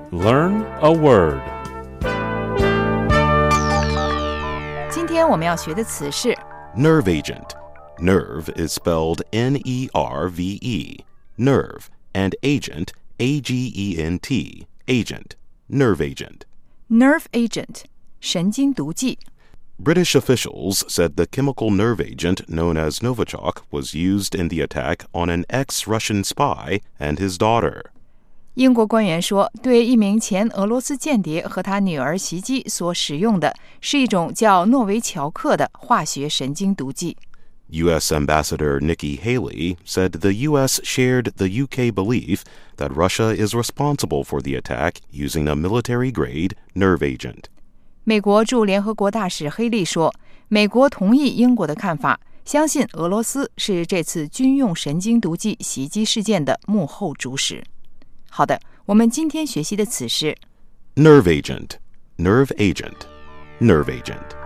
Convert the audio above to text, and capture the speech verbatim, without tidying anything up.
Learn a word. 今天我们要学的词是 Nerve agent. Nerve is spelled N E R V E, nerve, and agent, A G E N T, agent, nerve agent. nerve agent, 神经毒剂。 British officials said the chemical nerve agent known as Novichok was used in the attack on an ex-Russian spy and his daughter. 英国官员说，对一名前俄罗斯间谍和他女儿袭击所使用的是一种叫诺维乔克的化学神经毒剂。 U S Ambassador Nikki Haley said the U S shared the U K belief that Russia is responsible for the attack using a military-grade nerve agent. 美国驻联合国大使黑利说，美国同意英国的看法，相信俄罗斯是这次军用神经毒剂袭击事件的幕后主使。好的，我们今天学习的词是 Nerve agent, nerve agent, nerve agent.